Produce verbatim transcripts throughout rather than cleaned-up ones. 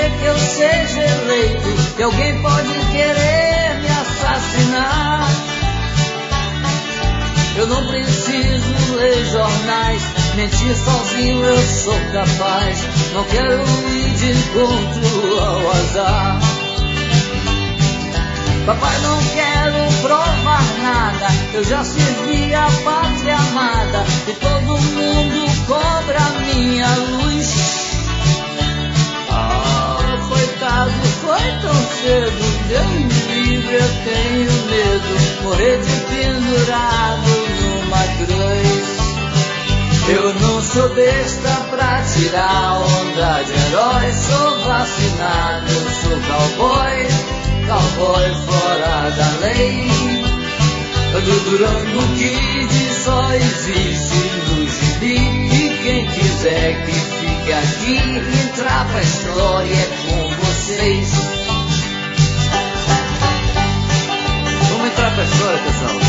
ser que eu seja eleito e alguém pode querer me assassinar. Eu não preciso ler jornais, mentir sozinho eu sou capaz. Não quero ir de encontro ao azar. Papai, não quero provar nada, eu já servi a pátria amada e todo mundo cobra minha luz. Oh, coitado, foi tão cedo, Deus me livre, eu tenho medo, morrer de pendurado numa cruz. Eu não sou besta pra tirar onda de herói, sou vacinado, sou cowboy, cowboy fora da lei. Do Durango Kid só existe no gibi, e quem quiser que fique aqui, entrar pra história é com vocês. Vamos entrar pra história, pessoal.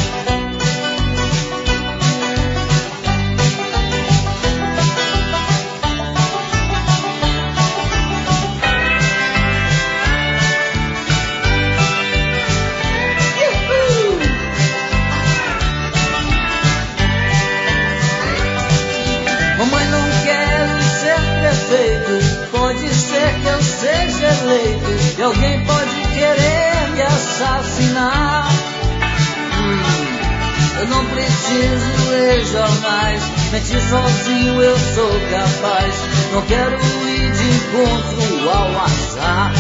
Pode ser que eu seja eleito e alguém pode querer me assassinar. hum, Eu não preciso ler jornais, mentir sozinho eu sou capaz. Não quero ir de encontro ao azar.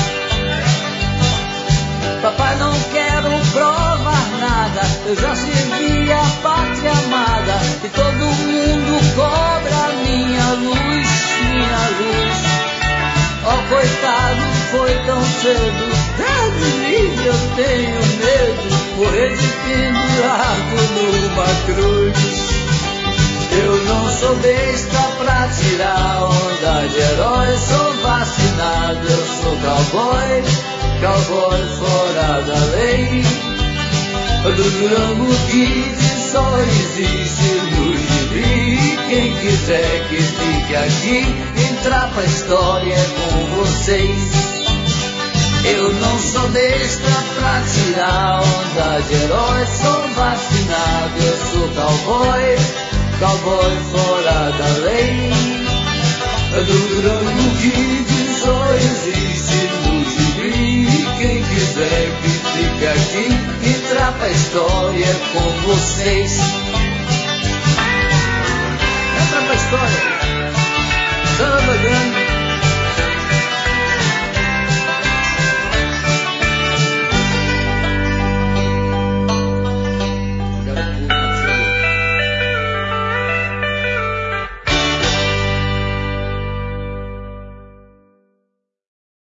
Papai, não quero provar nada, eu já servi a pátria amada e todo mundo cobra minha luz, minha luz. Oh, coitado, foi tão cedo, Deus me livre, eu tenho medo, morrer de pendurado numa cruz. Eu não sou besta pra tirar onda de herói, sou vacinado, eu sou cowboy, cowboy fora da lei. Do Durango Kid só existe no gibi, quem quiser que fique aqui, entrar pra história é com vocês. Eu não sou besta pra tirar onda de herói, sou vacinado, eu sou cowboy, cowboy fora da lei. Do Durango Kid só existe no gibi, quem quiser que fique aqui, entrar pra história é com vocês. Entra pra história. Samba